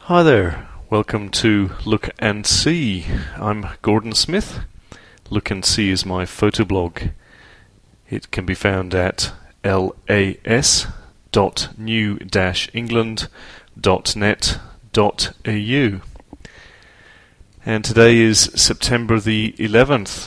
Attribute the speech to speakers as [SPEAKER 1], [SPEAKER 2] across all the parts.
[SPEAKER 1] Hi there, welcome to Look and See. I'm Gordon Smith. Look and See is my photoblog. It can be found at las.new-england.net.au. And today is September the 11th.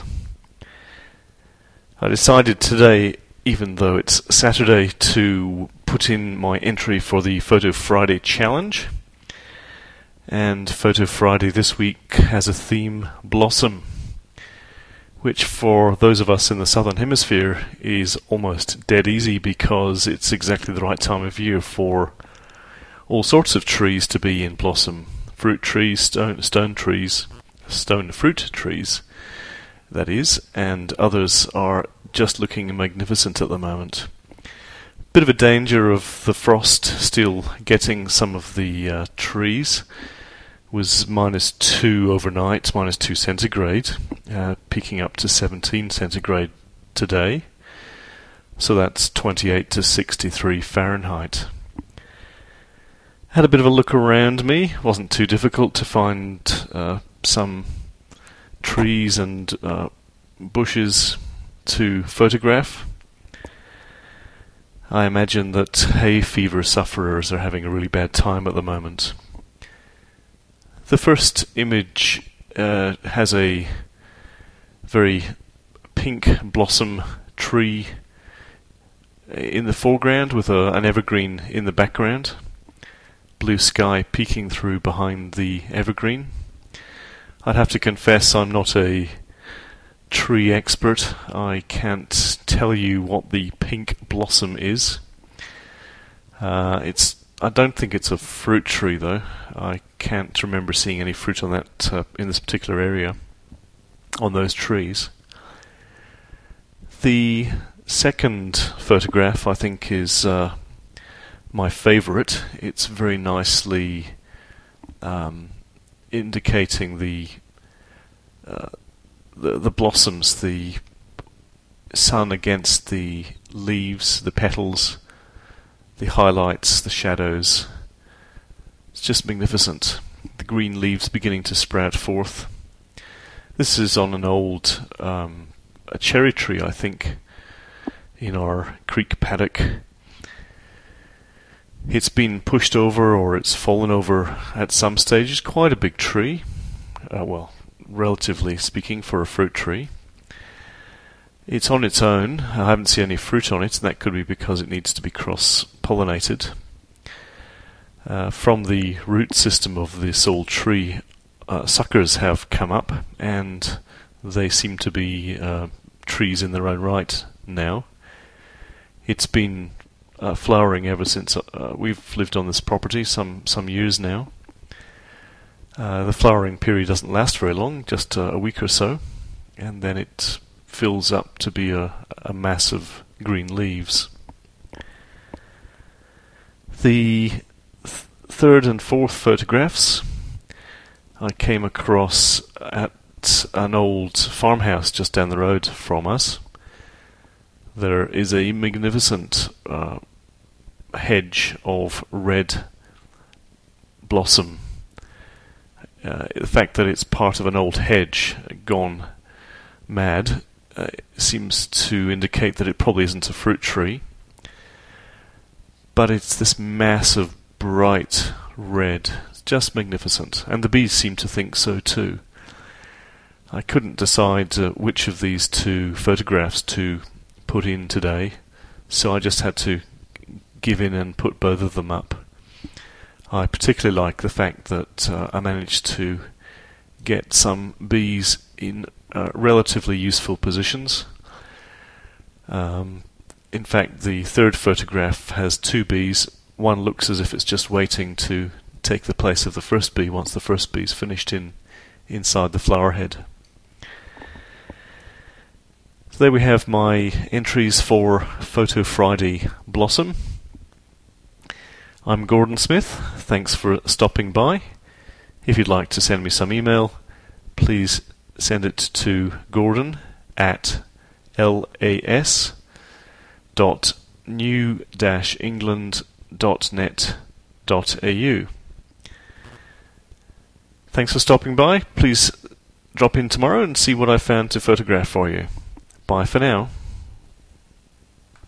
[SPEAKER 1] I decided today, even though it's Saturday, to put in my entry for the Photo Friday challenge. And Photo Friday this week has a theme, Blossom, which for those of us in the Southern Hemisphere is almost dead easy because it's exactly the right time of year for all sorts of trees to be in blossom. Fruit trees, stone fruit trees, that is, and others are just looking magnificent at the moment. Bit of a danger of the frost still getting some of the trees. Was -2 overnight, -2 centigrade, peaking up to 17 centigrade today. So that's 28 to 63 Fahrenheit. Had a bit of a look around me. Wasn't too difficult to find some trees and bushes to photograph. I imagine that hay fever sufferers are having a really bad time at the moment. The first image has a very pink blossom tree in the foreground with an evergreen in the background. Blue sky peeking through behind the evergreen. I'd have to confess I'm not a tree expert. I can't tell you what the pink blossom is. I don't think it's a fruit tree, though. I can't remember seeing any fruit on that in this particular area, on those trees. The second photograph, I think, is my favourite. It's very nicely indicating the blossoms, the sun against the leaves, the petals, the highlights, the shadows. It's just magnificent. The green leaves beginning to sprout forth. This is on an old a cherry tree, I think, in our creek paddock. It's been pushed over or it's fallen over at some stage. It's quite a big tree. Relatively speaking, for a fruit tree. It's on its own. I haven't seen any fruit on it, and that could be because it needs to be cross-pollinated. From the root system of this old tree, suckers have come up, and they seem to be trees in their own right now. It's been flowering ever since we've lived on this property, some years now. The flowering period doesn't last very long, just a week or so, and then it fills up to be a mass of green leaves. The third and fourth photographs I came across at an old farmhouse just down the road from us. There is a magnificent hedge of red blossom. The fact that it's part of an old hedge gone mad seems to indicate that it probably isn't a fruit tree, but it's this mass of bright red. It's just magnificent, and the bees seem to think so too. I couldn't decide which of these two photographs to put in today, so I just had to give in and put both of them up. I particularly like the fact that I managed to get some bees in relatively useful positions. In fact, the third photograph has two bees. One looks as if it's just waiting to take the place of the first bee once the first bee's finished inside the flower head. So there we have my entries for Photo Friday Blossom. I'm Gordon Smith. Thanks for stopping by. If you'd like to send me some email, please send it to gordon@las.new-england.net.au. Thanks for stopping by. Please drop in tomorrow and see what I found to photograph for you. Bye for now.